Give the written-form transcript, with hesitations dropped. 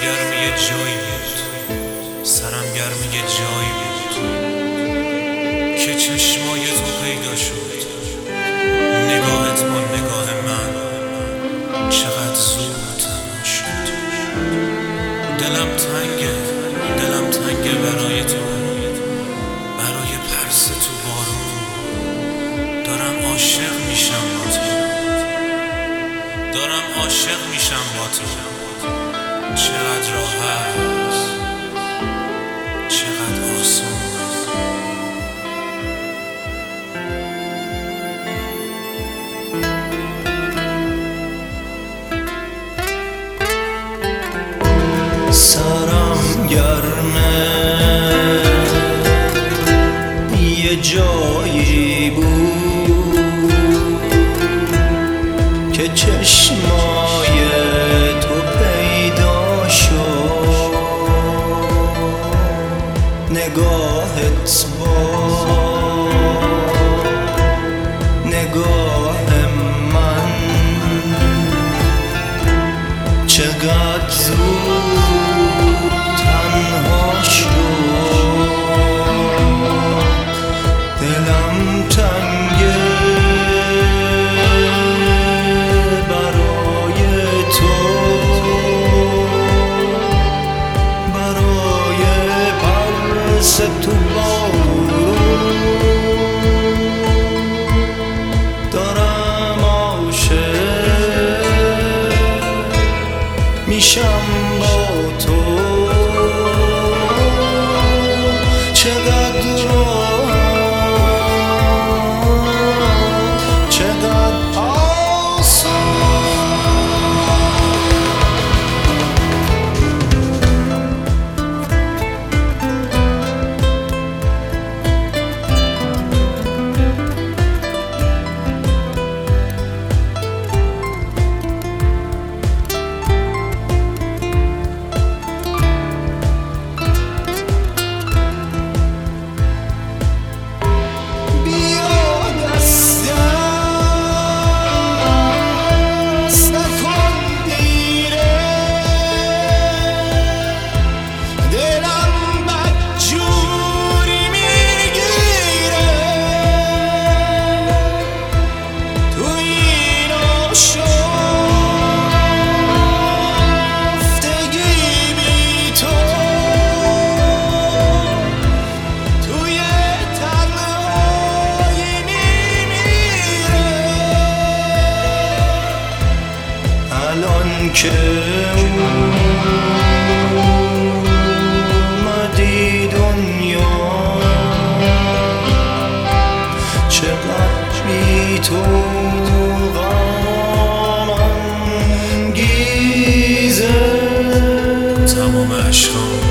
گرم یه جایی بود، سرم گرم یه جایی بود که چشمای تو پیدا شد. نگاهت با نگاه من چقدر زود تنها شد. دلم تنگه برای تو، برای پرس تو بارون. دارم عاشق میشم با تو، چقدر راحت، چقدر آسون. سرم گرمه یه جایی بود که چشمای تو پیدا شد. نگاهت با نگاه من چقدر زود تنها شد. دلم تنگه برای تو، برای پرس تو بارون. دارم عاشق میشم با تو، چقدر چقدر آسان. الان که اومدی دنیا چقدر بی تو غم انگیزه. تمام عشقام